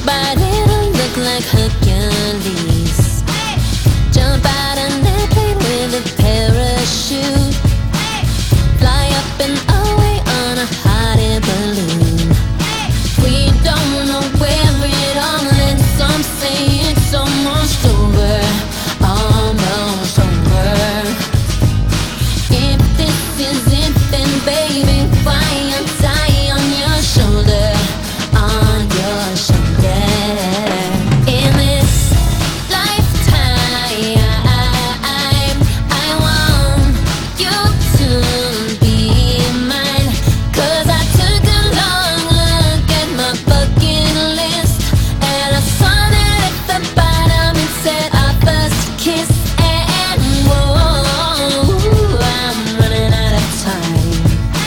but it'll look like Hercules. Jump out an airplane with a parachute. Fly up and away on a hot air balloon. We don't know where it all ends. Some say it's almost over, almost over. If this is it, then baby, why untie on your shoulder, on your shoulder? In this lifetime, I want you to be mine. 'Cause I took a long look at my bucket list, and I saw that at the bottom it said our first kiss. And whoa, I'm running out of time.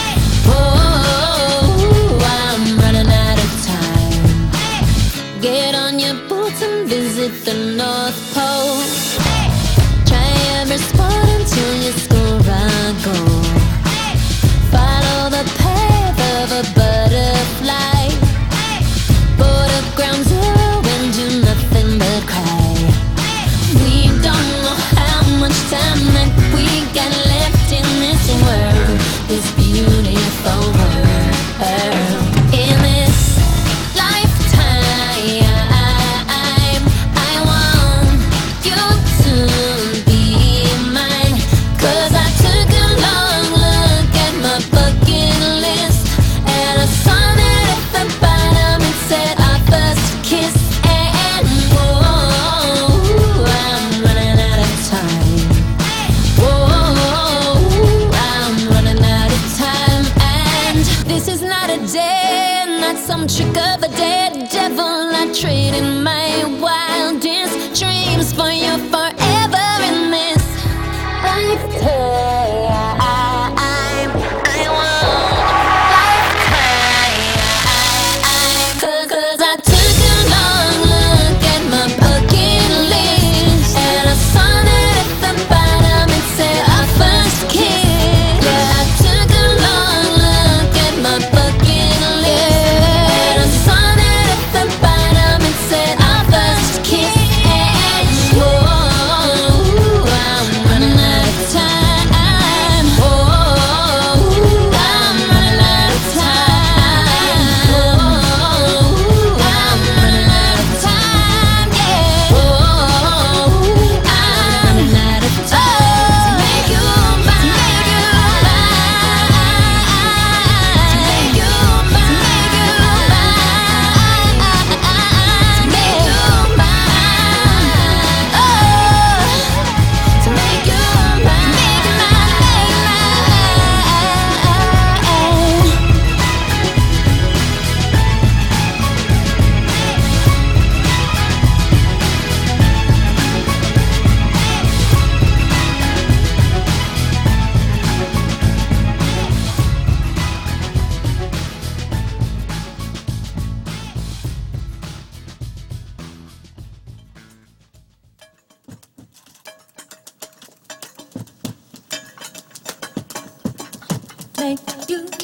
Whoa, I'm running out of time. Get on your boots and visit the North Pole. Try every sport until you score a goal. Follow the path of a butterfly. Board up ground zero and do nothing but cry. We don't know how much time that we got left in this world, this beautiful world. In this lifetime, I want you to be mine. 'Cause I took a long look at my bucket list, and I saw that at the bottom it said our first kiss. And whoa, I'm running out of time. Whoa, I'm running out of time. And this is not a day, not some trick of a dead devil. I traded my wildest dreams for your forever in this lifetime. I want lifetime. 'Cause I took a long look at my bucket list, and I saw that at the bottom it said our first kiss. Yeah, I took a long look at my bucket list, and I saw that at the bottom it said our first kiss. And whoa, I'm running out of time. Whoa, I'm running out of time. Whoa, I'm running out of time. Yeah. Whoa, I'm running out of time. To make you mine, to make you mine, to make you mine, to make you mine, oh, to make you mine, make you mine. Make you